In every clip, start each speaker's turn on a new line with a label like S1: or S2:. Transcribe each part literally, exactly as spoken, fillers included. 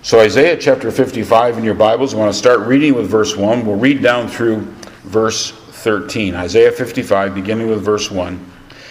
S1: So Isaiah chapter fifty-five in your Bibles, we want to start reading with verse one. We'll read down through verse thirteen. Isaiah fifty-five, beginning with verse one.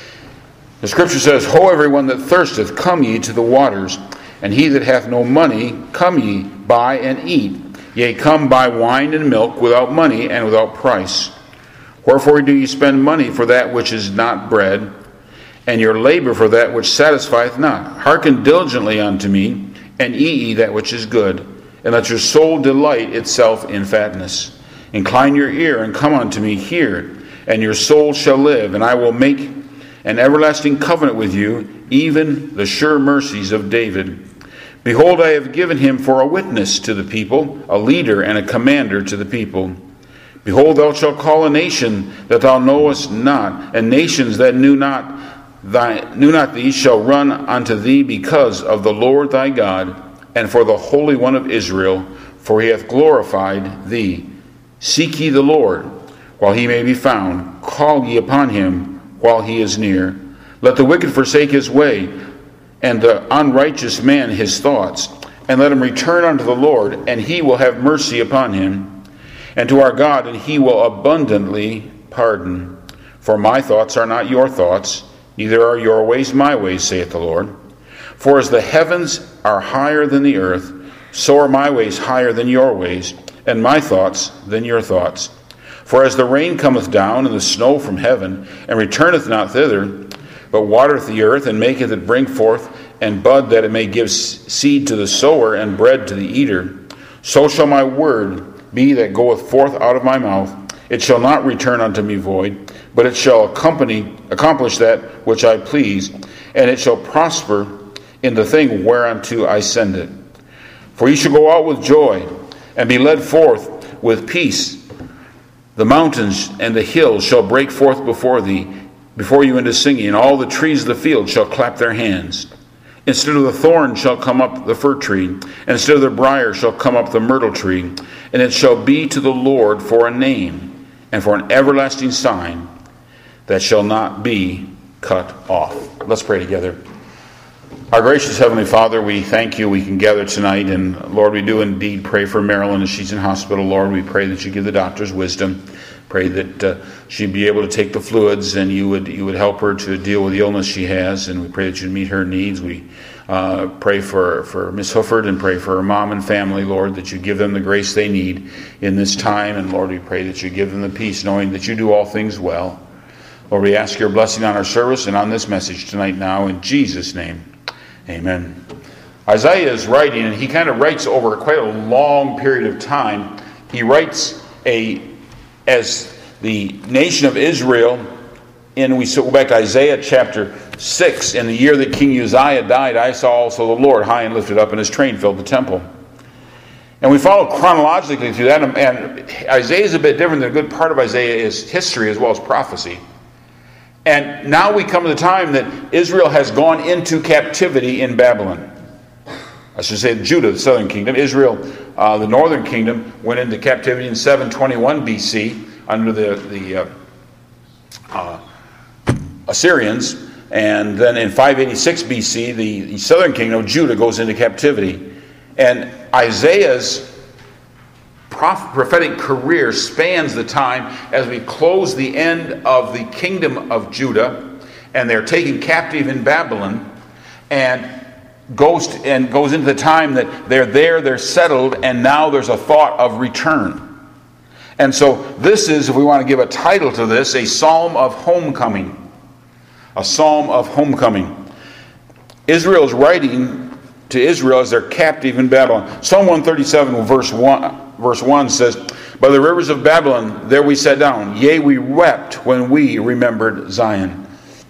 S1: The scripture says, Ho, everyone that thirsteth, come ye to the waters, and he that hath no money, come ye, buy and eat. Yea, come buy wine and milk without money and without price. Wherefore do ye spend money for that which is not bread, and your labor for that which satisfieth not? Hearken diligently unto me, and eat ye that which is good, and let your soul delight itself in fatness. Incline your ear, and come unto me, hear, and your soul shall live, and I will make an everlasting covenant with you, even the sure mercies of David. Behold, I have given him for a witness to the people, a leader and a commander to the people. Behold, thou shalt call a nation that thou knowest not, and nations that knew not thy knew not thee shall run unto thee because of the Lord thy God, and for the Holy One of Israel, for he hath glorified thee. Seek ye the Lord while he may be found, call ye upon him while he is near. Let the wicked forsake his way, and the unrighteous man his thoughts, and let him return unto the Lord, and he will have mercy upon him, and to our God, and he will abundantly pardon. For my thoughts are not your thoughts, neither are your ways my ways, saith the Lord. For as the heavens are higher than the earth, so are my ways higher than your ways, and my thoughts than your thoughts. For as the rain cometh down, and the snow from heaven, and returneth not thither, but watereth the earth, and maketh it bring forth and bud, that it may give seed to the sower, and bread to the eater, so shall my word be that goeth forth out of my mouth. It shall not return unto me void, but it shall accompany, accomplish that which I please, and it shall prosper in the thing whereunto I send it. For ye shall go out with joy, and be led forth with peace. The mountains and the hills shall break forth before thee, before you into singing, and all the trees of the field shall clap their hands. Instead of the thorn shall come up the fir tree, and instead of the briar shall come up the myrtle tree, and it shall be to the Lord for a name, and for an everlasting sign that shall not be cut off. Let's pray together. Our gracious Heavenly Father, we thank you we can gather tonight, and Lord, we do indeed pray for Marilyn as she's in hospital. Lord, we pray that you give the doctors wisdom. Pray that uh, she'd be able to take the fluids, and you would you would help her to deal with the illness she has, and we pray that you'd meet her needs. We uh, pray for, for Miss Hooford, and pray for her mom and family, Lord, that you give them the grace they need in this time, and Lord, we pray that you give them the peace, knowing that you do all things well. Lord, we ask your blessing on our service and on this message tonight now, in Jesus' name, amen. Isaiah is writing, and he kind of writes over quite a long period of time. He writes a as the nation of Israel, and we go back to Isaiah chapter six, in the year that King Uzziah died, I saw also the Lord high and lifted up, and his train filled the temple. And we follow chronologically through that, and Isaiah is a bit different. The good part of Isaiah is history as well as prophecy. And now we come to the time that Israel has gone into captivity in Babylon. I should say Judah, the southern kingdom. Israel, uh, the northern kingdom, went into captivity in seven twenty-one B C under the, the uh, uh, Assyrians. And then in five eighty-six B C, the, the southern kingdom of Judah goes into captivity. And Isaiah's prophetic career spans the time as we close the end of the kingdom of Judah, and they're taken captive in Babylon, and goes to, and goes into the time that they're there, they're settled, and now there's a thought of return. And so this is, if we want to give a title to this, a psalm of homecoming. A psalm of homecoming. Israel is writing to Israel as they're captive in Babylon. Psalm one thirty-seven verse one, verse one says, By the rivers of Babylon there we sat down, yea, we wept when we remembered Zion.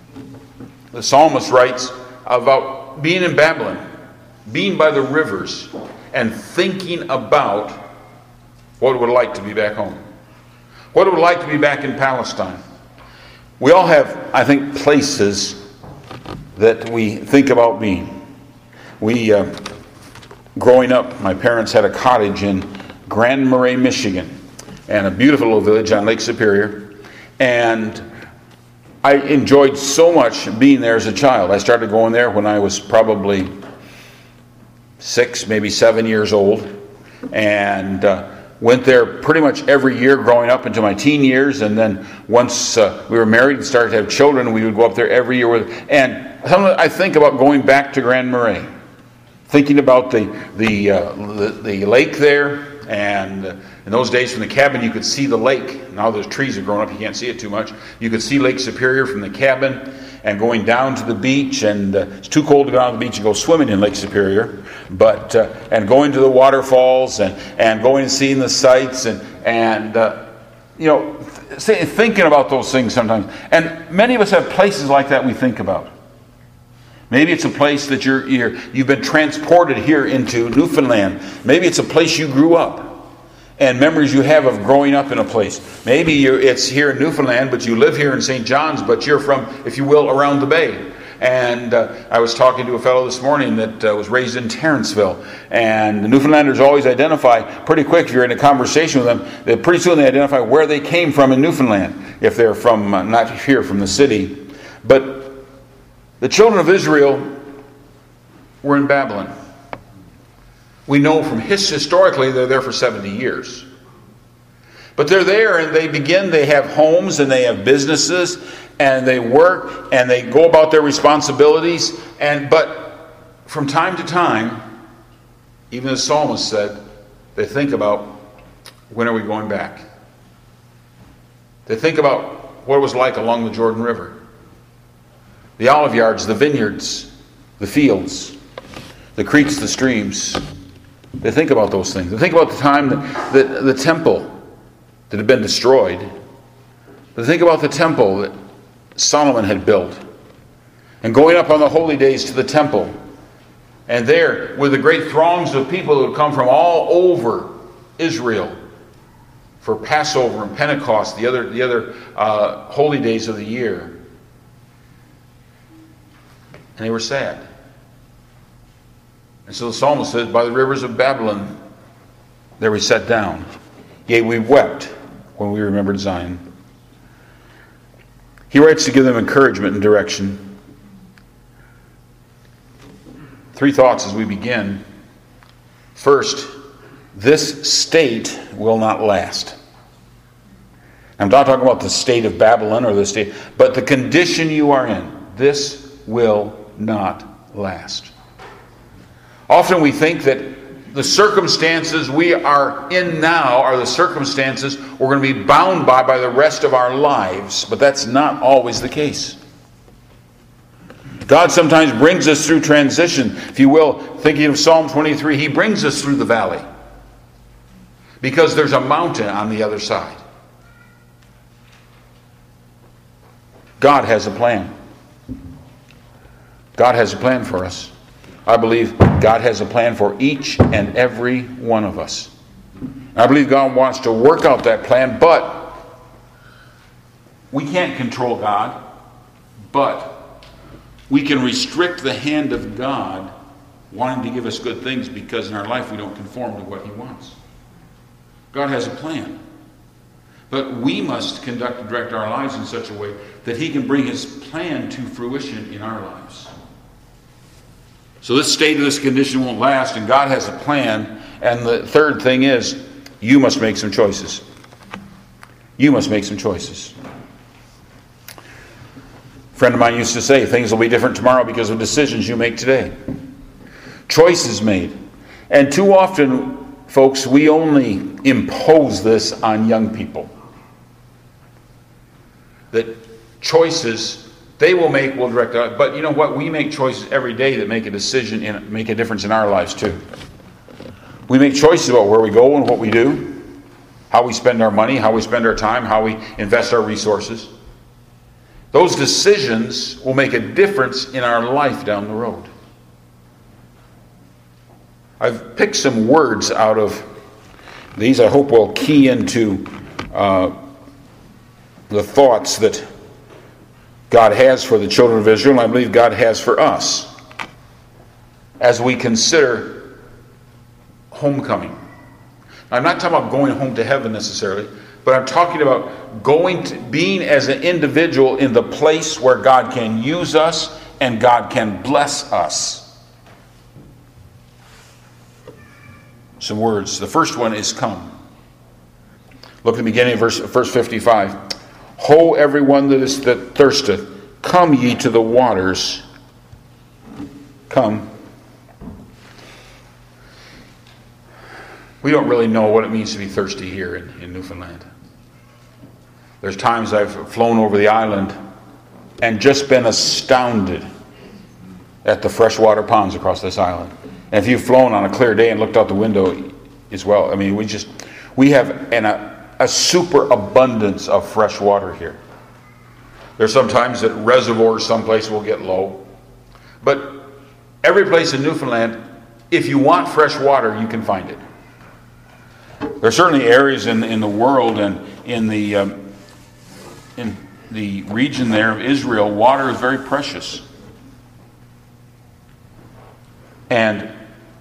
S1: The psalmist writes about being in Babylon, being by the rivers, and thinking about what it would like to be back home. What it would like to be back in Palestine. We all have, I think, places that we think about being. We, uh, growing up, my parents had a cottage in Grand Marais, Michigan, and a beautiful little village on Lake Superior. And I enjoyed so much being there as a child. I started going there when I was probably six, maybe seven years old, and uh, went there pretty much every year growing up into my teen years. And then once uh, we were married and started to have children, we would go up there every year. With, and sometimes I think about going back to Grand Marais, thinking about the the uh, the, the lake there. And uh, in those days from the cabin you could see the lake. Now the trees have grown up, you can't see it too much. You could see Lake Superior from the cabin, and going down to the beach. And uh, it's too cold to go down to the beach and go swimming in Lake Superior. But uh, and going to the waterfalls and, and going and seeing the sights and and uh, you know th- thinking about those things sometimes. And many of us have places like that we think about. Maybe it's a place that you're, you're you've been transported here into Newfoundland. Maybe it's a place you grew up and memories you have of growing up in a place. Maybe you're, it's here in Newfoundland, but you live here in Saint John's, but you're from, if you will, around the bay. And uh, I was talking to a fellow this morning that uh, was raised in Terrenceville. And the Newfoundlanders always identify pretty quick, if you're in a conversation with them, that pretty soon they identify where they came from in Newfoundland, if they're from, uh, not here from the city. But the children of Israel were in Babylon. We know from his, historically they're there for seventy years. But they're there and they begin, they have homes and they have businesses and they work and they go about their responsibilities. And but from time to time, even the psalmist said, they think about, when are we going back? They think about what it was like along the Jordan River. The olive yards, the vineyards, the fields, the creeks, the streams. They think about those things. They think about the time that, that the temple that had been destroyed. They think about the temple that Solomon had built. And going up on the holy days to the temple. And there, with the great throngs of people who would come from all over Israel for Passover and Pentecost, the other, the other uh, holy days of the year. And they were sad. And so the psalmist says, by the rivers of Babylon, there we sat down. Yea, we wept when we remembered Zion. He writes to give them encouragement and direction. Three thoughts as we begin. First, this state will not last. I'm not talking about the state of Babylon or the state, but the condition you are in. This will not last. Often we think that the circumstances we are in now are the circumstances we're going to be bound by by the rest of our lives, but that's not always the case. God sometimes brings us through transition. If you will, thinking of Psalm twenty-three, He brings us through the valley because there's a mountain on the other side. God has a plan. God has a plan for us. I believe God has a plan for each and every one of us. I believe God wants to work out that plan, but we can't control God, but we can restrict the hand of God wanting to give us good things because in our life we don't conform to what He wants. God has a plan. But we must conduct and direct our lives in such a way that He can bring His plan to fruition in our lives. So this state of this condition won't last, and God has a plan. And the third thing is, you must make some choices. You must make some choices. A friend of mine used to say, things will be different tomorrow because of decisions you make today. Choices made. And too often, folks, we only impose this on young people. That choices they will make, will direct us. But you know what? We make choices every day that make a decision, and make a difference in our lives too. We make choices about where we go and what we do, how we spend our money, how we spend our time, how we invest our resources. Those decisions will make a difference in our life down the road. I've picked some words out of these I hope will key into uh, the thoughts that God has for the children of Israel, and I believe God has for us as we consider homecoming. I'm not talking about going home to heaven necessarily, but I'm talking about going to, being as an individual in the place where God can use us and God can bless us. some words. The first one is come. Look at the beginning of verse, verse fifty-five. Ho, everyone that is that thirsteth, come ye to the waters. Come. We don't really know what it means to be thirsty here in, in Newfoundland. There's times I've flown over the island and just been astounded at the freshwater ponds across this island. And if you've flown on a clear day and looked out the window as well, I mean, we just, we have an, a, a super abundance of fresh water here. There's sometimes that reservoirs someplace will get low. But every place in Newfoundland, if you want fresh water, you can find it. There are certainly areas in, in the world and in the um, in the region there of Israel, water is very precious. And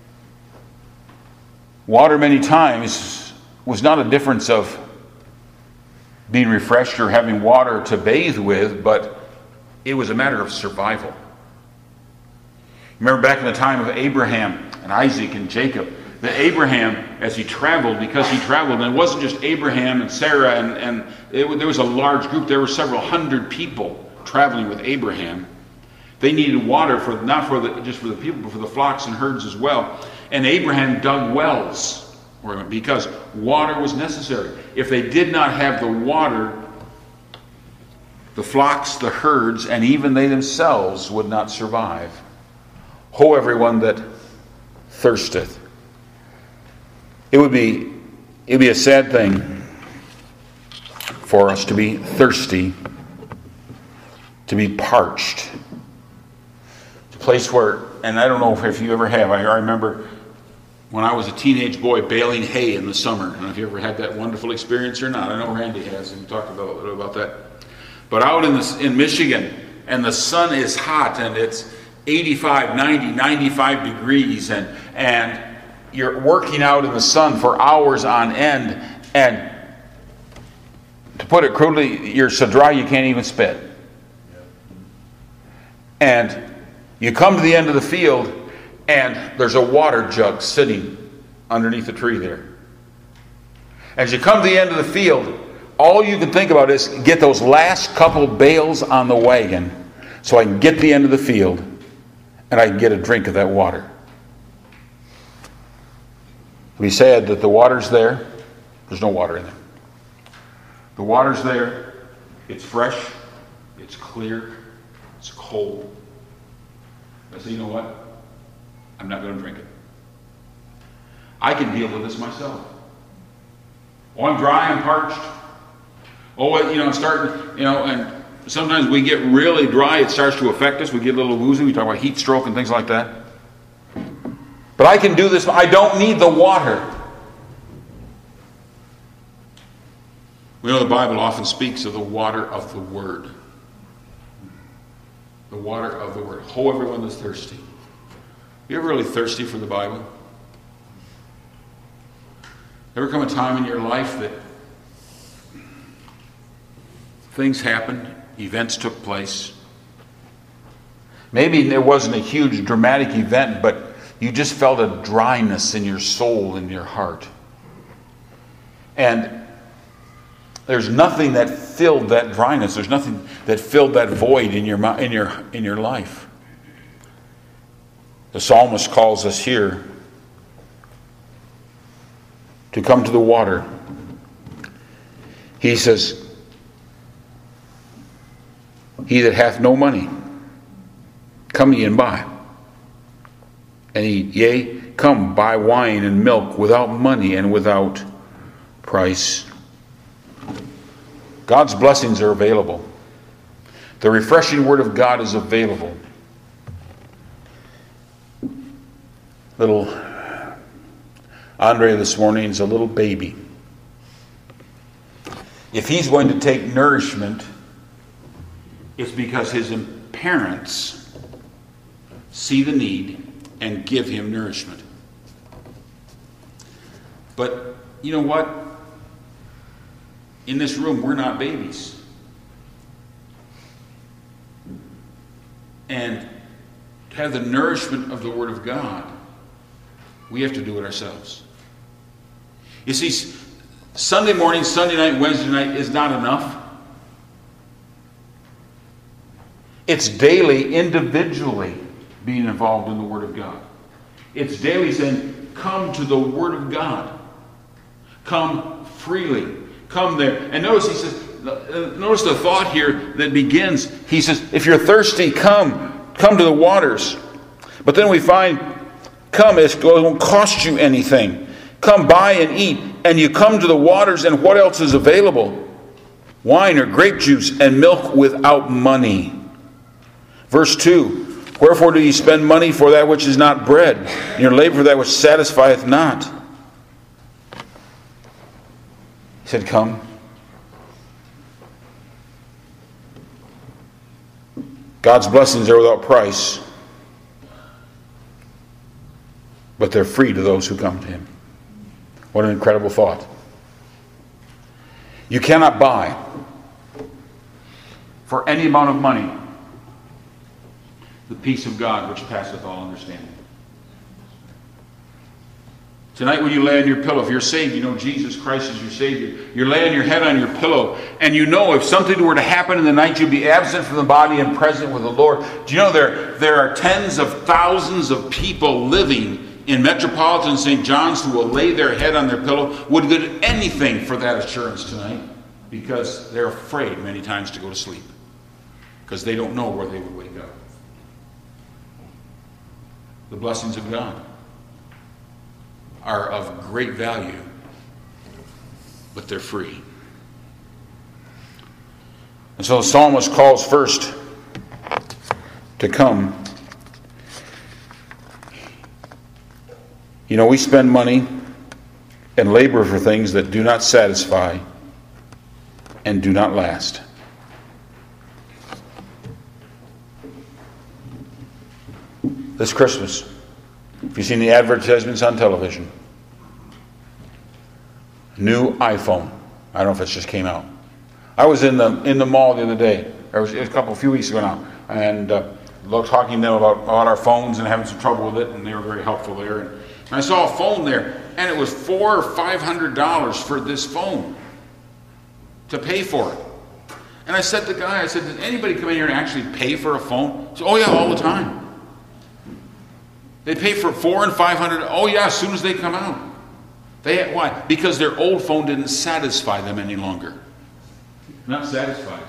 S1: water many times was not a difference of being refreshed or having water to bathe with, but it was a matter of survival. Remember back in the time of Abraham and Isaac and Jacob, that Abraham, as he traveled, because he traveled, and it wasn't just Abraham and Sarah, and, and it, there was a large group, there were several hundred people traveling with Abraham. They needed water, for not for the, just for the people, but for the flocks and herds as well. And Abraham dug wells, because water was necessary. If they did not have the water, the flocks, the herds, and even they themselves would not survive. Ho, everyone that thirsteth. It would be it would be a sad thing for us to be thirsty, to be parched. It's a place where, and I don't know if you ever have, I, I remember when I was a teenage boy baling hay in the summer. I don't know if you ever had that wonderful experience or not. I know Randy has, and we talked about, a little about that. But out in, the, in Michigan, and the sun is hot, and it's eighty-five, ninety, ninety-five degrees, and and you're working out in the sun for hours on end, and to put it crudely, you're so dry you can't even spit. And you come to the end of the field, and there's a water jug sitting underneath the tree there. As you come to the end of the field, all you can think about is get those last couple bales on the wagon so I can get to the end of the field and I can get a drink of that water. It'd be sad that the water's there. There's no water in there. The water's there. It's fresh. It's clear. It's cold. I say, you know what? I'm not going to drink it. I can deal with this myself. Oh, I'm dry. I'm parched. Oh, you know, I'm starting, you know, and sometimes we get really dry. It starts to affect us. We get a little woozy. We talk about heat stroke and things like that. But I can do this. I don't need the water. We know the Bible often speaks of the water of the Word. The water of the Word. Ho, everyone that's thirsty. You ever really thirsty for the Bible? Ever come a time in your life that things happened, events took place? Maybe there wasn't a huge dramatic event, but you just felt a dryness in your soul and your heart. And there's nothing that filled that dryness. There's nothing that filled that void in your in your in your life. The psalmist calls us here to come to the water. He says, "He that hath no money, come ye and buy. And he, yea, come buy wine and milk without money and without price." God's blessings are available. The refreshing word of God is available. Little Andre this morning is a little baby. If he's going to take nourishment, it's because his parents see the need and give him nourishment. But you know what? In this room, we're not babies. And to have the nourishment of the Word of God, we have to do it ourselves. You see, Sunday morning, Sunday night, Wednesday night is not enough. It's daily, individually being involved in the Word of God. It's daily saying, come to the Word of God. Come freely. Come there. And notice he says, notice the thought here that begins. He says, if you're thirsty, come. Come to the waters. But then we find, come, it won't cost you anything. Come buy and eat. And you come to the waters, and what else is available? Wine or grape juice and milk without money. Verse two, wherefore do ye spend money for that which is not bread, and your labor for that which satisfieth not? He said, come. God's blessings are without price, but they're free to those who come to Him. What an incredible thought. You cannot buy for any amount of money the peace of God which passeth all understanding. Tonight when you lay on your pillow, if you're saved, you know Jesus Christ is your Savior. You're laying your head on your pillow, and you know if something were to happen in the night, you'd be absent from the body and present with the Lord. Do you know there, there are tens of thousands of people living in metropolitan Saint John's who will lay their head on their pillow, would give anything for that assurance tonight, because they're afraid many times to go to sleep, because they don't know where they would wake up. The blessings of God are of great value, but they're free. And so the psalmist calls first to come. You know, we spend money and labor for things that do not satisfy and do not last. This Christmas, if you've seen the advertisements on television, new iPhone. I don't know if it just came out. I was in the in the mall the other day. It was, it was a couple, a few weeks ago now, and uh, talking to them about, about our phones and having some trouble with it, and they were very helpful there. And I saw a phone there, and it was four or five hundred dollars for this phone to pay for it. And I said to the guy, I said, "Does anybody come in here and actually pay for a phone?" He said, "Oh yeah, all the time. They pay for four and five hundred. Oh yeah, as soon as they come out. They why? Because their old phone didn't satisfy them any longer. Not satisfied.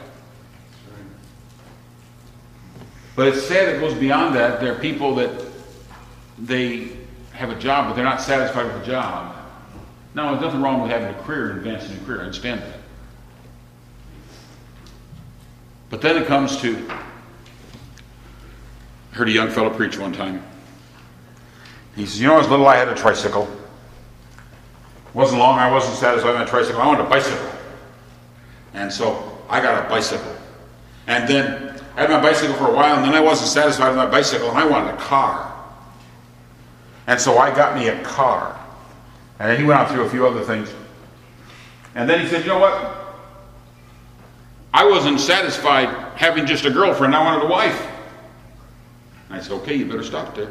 S1: But it's sad it goes beyond that. There are people that they have a job, but they're not satisfied with the job. Now, there's nothing wrong with having a career and advancing a career. I understand that. But then it comes to, I heard a young fellow preach one time. He says, you know, as little I had a tricycle. It wasn't long, I wasn't satisfied with my tricycle. I wanted a bicycle. And so I got a bicycle. And then I had my bicycle for a while, and then I wasn't satisfied with my bicycle, and I wanted a car. And so I got me a car. And then he went on through a few other things. And then he said, you know what? I wasn't satisfied having just a girlfriend. I wanted a wife. And I said, okay, you better stop there.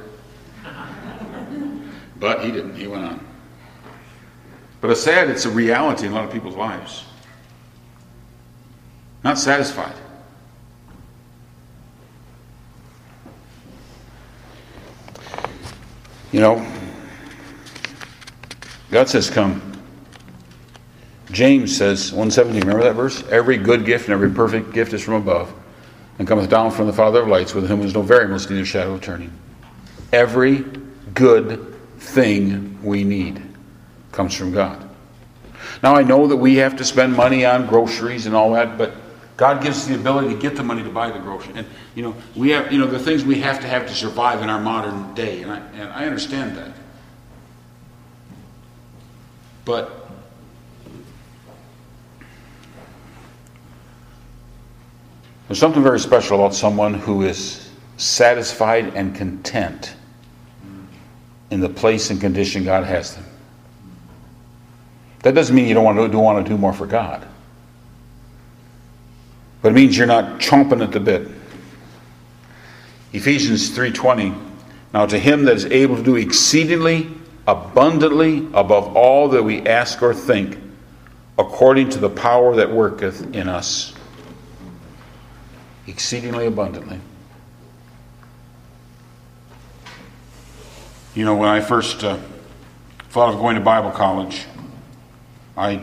S1: But he didn't. He went on. But it's sad. It's a reality in a lot of people's lives. Not satisfied. You know, God says, come. James says, one seventeen, remember that verse? Every good gift and every perfect gift is from above, and cometh down from the Father of lights, with whom is no variableness, neither shadow of turning. Every good thing we need comes from God. Now I know that we have to spend money on groceries and all that, but God gives us the ability to get the money to buy the groceries. And you know, we have, you know, the things we have to have to survive in our modern day, and I, and I understand that. But there's something very special about someone who is satisfied and content in the place and condition God has them. That doesn't mean you don't want to do, want to do more for God. But it means you're not chomping at the bit. Ephesians three twenty, now to him that is able to do exceedingly abundantly above all that we ask or think, according to the power that worketh in us. Exceedingly abundantly. You know, when I first uh, thought of going to Bible college, I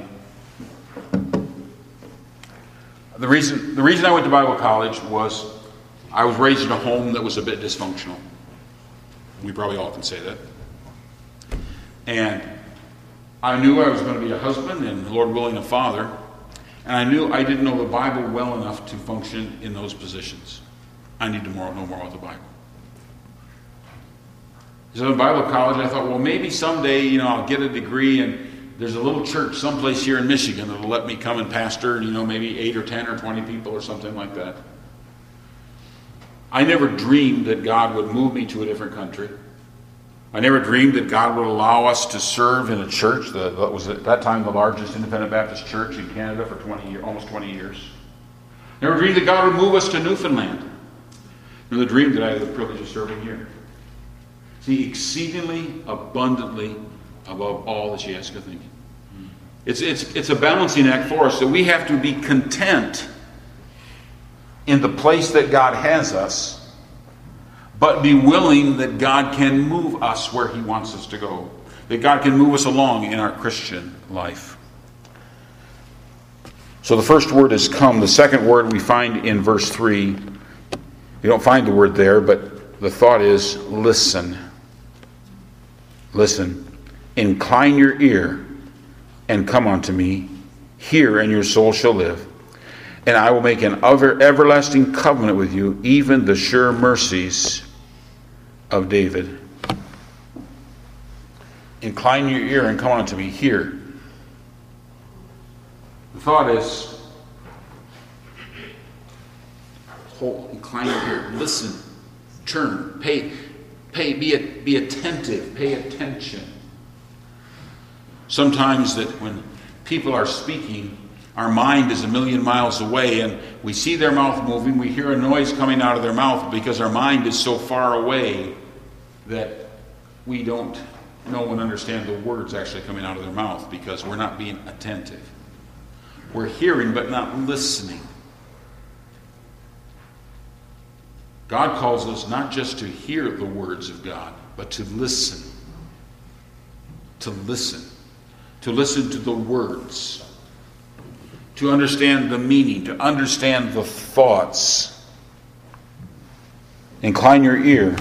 S1: the reason the reason I went to Bible college was I was raised in a home that was a bit dysfunctional. We probably all can say that. And I knew I was going to be a husband and, Lord willing, a father. And I knew I didn't know the Bible well enough to function in those positions. I need to more, know more about the Bible. So in Bible college, I thought, well, maybe someday, you know, I'll get a degree and there's a little church someplace here in Michigan that'll let me come and pastor, you know, maybe eight or ten or twenty people or something like that. I never dreamed that God would move me to a different country. I never dreamed that God would allow us to serve in a church that was at that time the largest independent Baptist church in Canada for twenty years, almost twenty years. Never dreamed that God would move us to Newfoundland. Never dreamed that I had the privilege of serving here. See, exceedingly abundantly above all that ye ask or think. It's, it's, it's a balancing act for us that we have to be content in the place that God has us, but be willing that God can move us where He wants us to go. That God can move us along in our Christian life. So the first word is come. The second word we find in verse three. You don't find the word there, but the thought is listen. Listen. Incline your ear and come unto me. Hear, and your soul shall live. And I will make an ever, everlasting covenant with you, even the sure mercies of David. Incline your ear and come unto me. Hear. The thought is, hold, incline your ear, listen, turn, pay, pay, be, be attentive, pay attention. Sometimes that when people are speaking, our mind is a million miles away and we see their mouth moving, we hear a noise coming out of their mouth because our mind is so far away that we don't know and understand the words actually coming out of their mouth because we're not being attentive. We're hearing but not listening. God calls us not just to hear the words of God, but to listen. To listen. To listen to the words. To understand the meaning. To understand the thoughts. Incline your ear.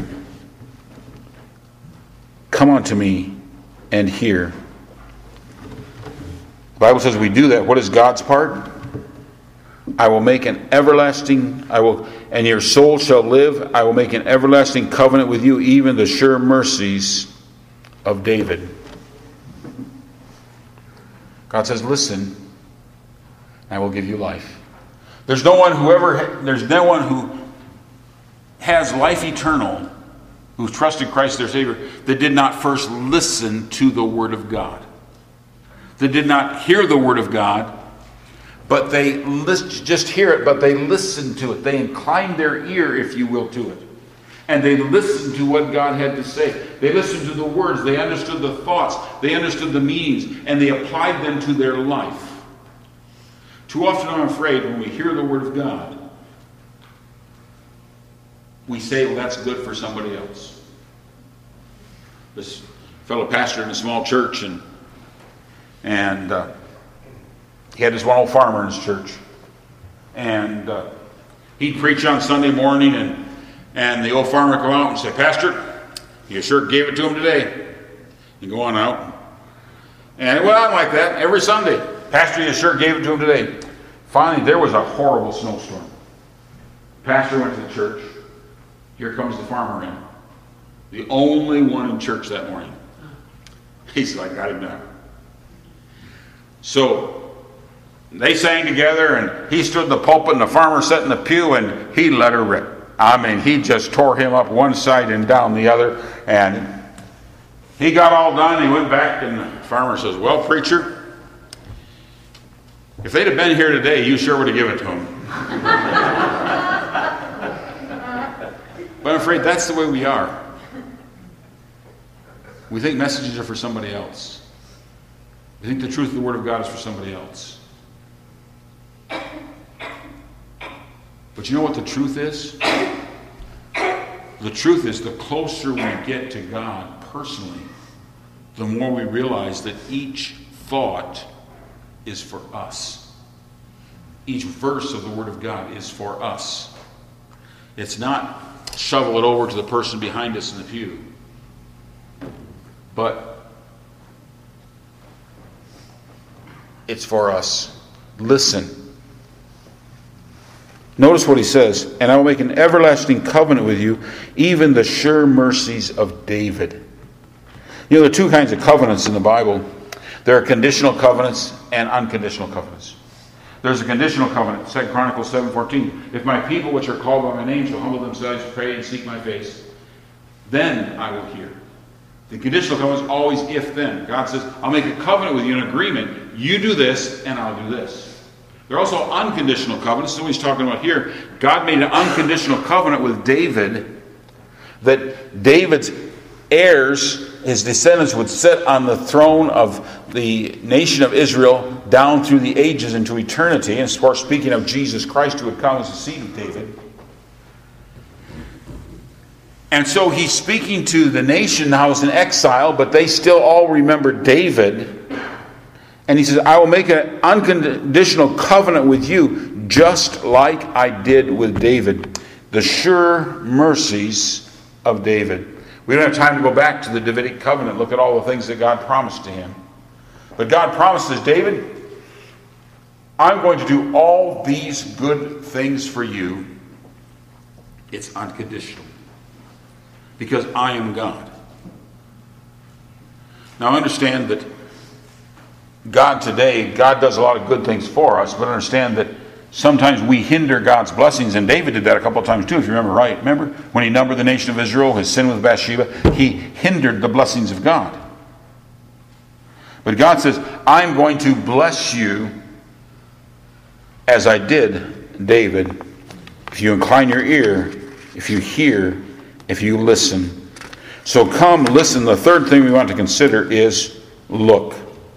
S1: Come unto me and hear. The Bible says we do that. What is God's part? I will make an everlasting, I will, and your soul shall live. I will make an everlasting covenant with you, even the sure mercies of David. God says, listen, I will give you life. There's no one who ever, there's no one who has life eternal, who trusted Christ their Savior, that did not first listen to the Word of God. That did not hear the Word of God, but they list, just hear it, but they listen to it. They incline their ear, if you will, to it. And they listened to what God had to say. They listened to the words. They understood the thoughts. They understood the meanings. And they applied them to their life. Too often, I'm afraid, when we hear the Word of God, we say, well, that's good for somebody else. This fellow pastor in a small church, and, and uh, he had this one old farmer in his church. And uh, he'd preach on Sunday morning, and And the old farmer would go out and say, Pastor, you sure gave it to him today. You go on out. And it went on like that every Sunday. Pastor, you sure gave it to him today. Finally, there was a horrible snowstorm. Pastor went to the church. Here comes the farmer in. The only one in church that morning. He's like, got him down. So they sang together, and he stood in the pulpit, and the farmer sat in the pew, and he let her rip. I mean, he just tore him up one side and down the other. And he got all done. He went back, and the farmer says, well, preacher, if they'd have been here today, you sure would have given it to them. But I'm afraid that's the way we are. we think messages are for somebody else. We think the truth of the Word of God is for somebody else. But you know what the truth is? The truth is, the closer we get to God personally, the more we realize that each thought is for us. Each verse of the Word of God is for us. It's not shovel it over to the person behind us in the pew. But it's for us. Listen. Notice what he says, and I will make an everlasting covenant with you, even the sure mercies of David. You know, there are two kinds of covenants in the Bible. There are conditional covenants and unconditional covenants. There's a conditional covenant, Second Chronicles seven fourteen. If my people which are called by my name shall humble themselves, pray, and seek my face, then I will hear. The conditional covenant is always if then. God says, I'll make a covenant with you, an agreement. You do this, and I'll do this. There are also unconditional covenants. That's what he's talking about here. God made an unconditional covenant with David that David's heirs, his descendants, would sit on the throne of the nation of Israel down through the ages into eternity. And of course, speaking of Jesus Christ, who would come as the seed of David. And so he's speaking to the nation now as in exile, but they still all remember David. And he says, I will make an unconditional covenant with you, just like I did with David. The sure mercies of David. We don't have time to go back to the Davidic covenant. Look at all the things that God promised to him. But God promises, David, I'm going to do all these good things for you. It's unconditional. Because I am God. Now understand that God today, God does a lot of good things for us, but understand that sometimes we hinder God's blessings, and David did that a couple of times too, if you remember right. Remember when he numbered the nation of Israel, his sin with Bathsheba, he hindered the blessings of God. But God says, I'm going to bless you as I did David, if you incline your ear, if you hear, if you listen. So come, listen. The third thing we want to consider is look.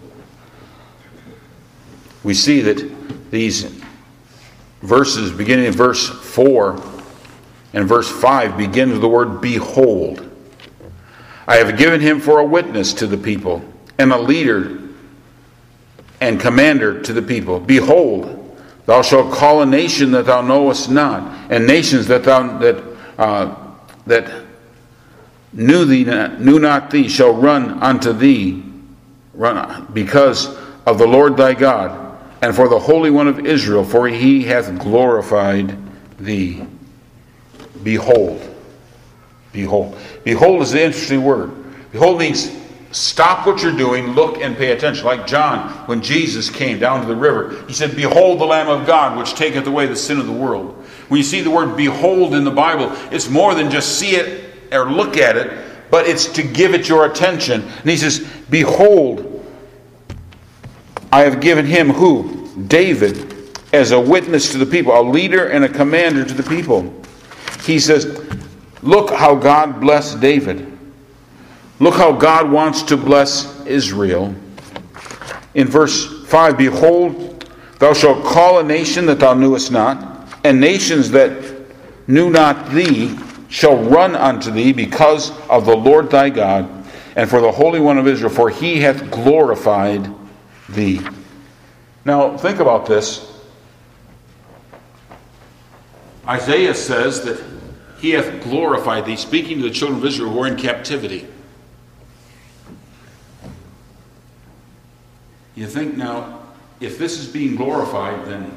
S1: We see that these verses, beginning in verse four and verse five, begin with the word behold. I have given him for a witness to the people, and a leader and commander to the people. Behold, thou shalt call a nation that thou knowest not, and nations that thou that uh, that knew thee not, knew not thee shall run unto thee, run because of the Lord thy God. And for the Holy One of Israel, for he hath glorified thee. Behold. Behold. Behold is the interesting word. Behold means stop what you're doing, look and pay attention. Like John, when Jesus came down to the river, he said, behold the Lamb of God, which taketh away the sin of the world. When you see the word behold in the Bible, it's more than just see it or look at it, but it's to give it your attention. And he says, behold, I have given him who? David, as a witness to the people, a leader and a commander to the people. He says, look how God blessed David. Look how God wants to bless Israel. In verse five, behold, thou shalt call a nation that thou knewest not, and nations that knew not thee shall run unto thee because of the Lord thy God, and for the Holy One of Israel, for he hath glorified thee. Now, think about this. Isaiah says that he hath glorified thee, speaking to the children of Israel who are in captivity. You think now, if this is being glorified, then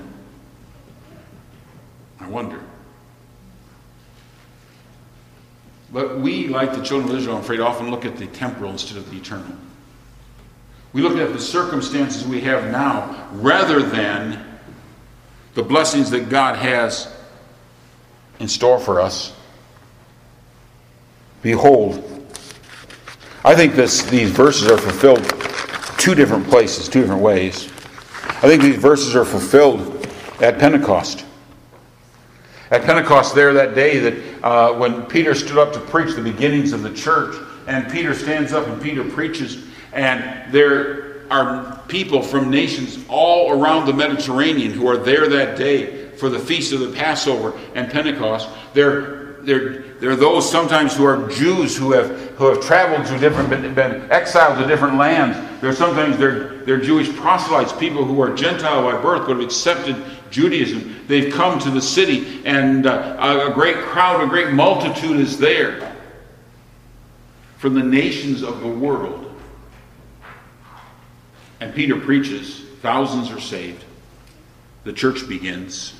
S1: I wonder. But we, like the children of Israel, I'm afraid, often look at the temporal instead of the eternal. We look at the circumstances we have now rather than the blessings that God has in store for us. Behold. I think this, these verses are fulfilled two different places, two different ways. I think these verses are fulfilled at Pentecost. At Pentecost there that day that uh, when Peter stood up to preach the beginnings of the church, and Peter stands up and Peter preaches, and there are people from nations all around the Mediterranean who are there that day for the feast of the Passover and Pentecost. They're, they're, they're those sometimes who are Jews who have who have traveled to different, been, been exiled to different lands. They're sometimes they're, they're Jewish proselytes, people who are Gentile by birth but have accepted Judaism. They've come to the city, and uh, a great crowd, a great multitude is there from the nations of the world. And Peter preaches, thousands are saved. The church begins.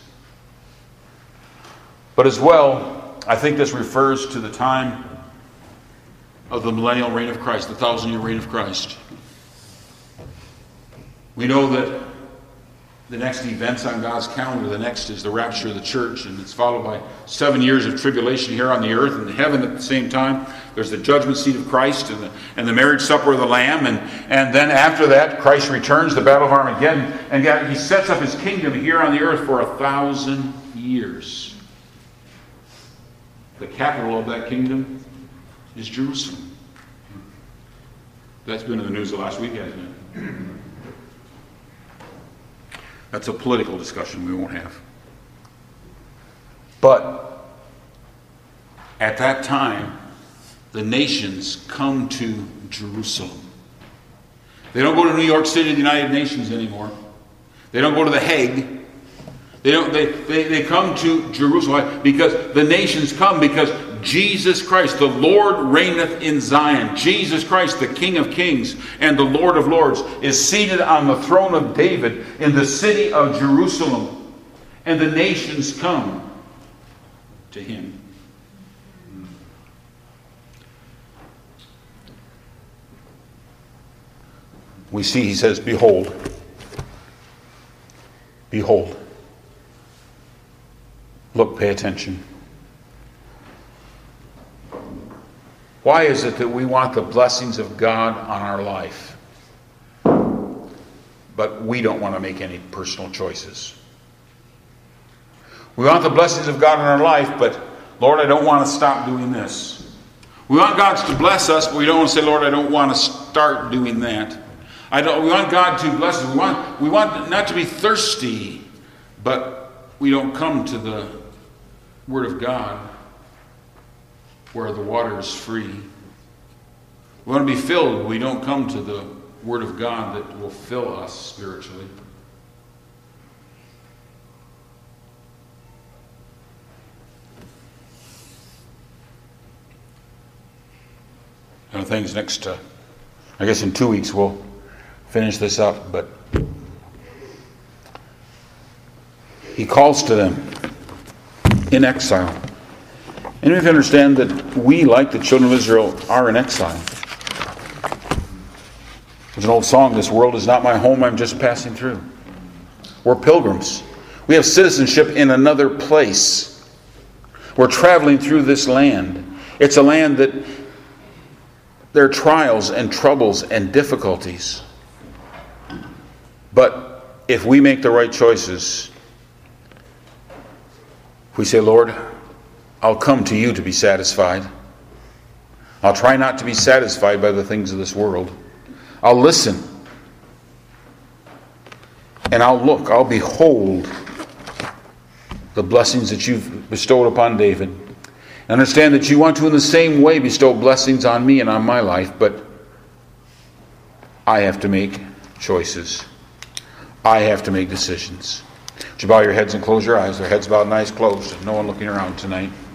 S1: But as well, I think this refers to the time of the millennial reign of Christ, the thousand-year reign of Christ. We know that the next events on God's calendar, the next is the rapture of the church, and it's followed by seven years of tribulation here on the earth and heaven at the same time. There's the judgment seat of Christ and the, and the marriage supper of the Lamb, and, and then after that, Christ returns, the battle of Armageddon, and God, He sets up His kingdom here on the earth for a thousand years. The capital of that kingdom is Jerusalem. That's been in the news the last week, hasn't it? That's a political discussion we won't have. But at that time, the nations come to Jerusalem. They don't go to New York City, the United Nations anymore. They don't go to The Hague. They don't. They, they, they come to Jerusalem because the nations come because Jesus Christ, the Lord, reigneth in Zion. Jesus Christ, the King of Kings and the Lord of Lords, is seated on the throne of David in the city of Jerusalem. And the nations come to Him. We see He says, behold. Behold. Look, pay attention. Why is it that we want the blessings of God on our life, but we don't want to make any personal choices? We want the blessings of God in our life, but Lord, I don't want to stop doing this. We want God to bless us, but we don't want to say, Lord, I don't want to start doing that. I don't. We want God to bless us. We want, we want not to be thirsty, but we don't come to the Word of God where the water is free. We want to be filled, but we don't come to the Word of God that will fill us spiritually. And things next, uh, I guess in two weeks we'll finish this up, but He calls to them in exile. And we have to understand that we, like the children of Israel, are in exile. There's an old song, this world is not my home, I'm just passing through. We're pilgrims. We have citizenship in another place. We're traveling through this land. It's a land that there are trials and troubles and difficulties. But if we make the right choices, if we say, Lord, I'll come to you to be satisfied. I'll try not to be satisfied by the things of this world. I'll listen. And I'll look, I'll behold the blessings that you've bestowed upon David. And understand that you want to in the same way bestow blessings on me and on my life, but I have to make choices. I have to make decisions. Would you bow your heads and close your eyes? Their heads bowed and eyes closed. No one looking around tonight.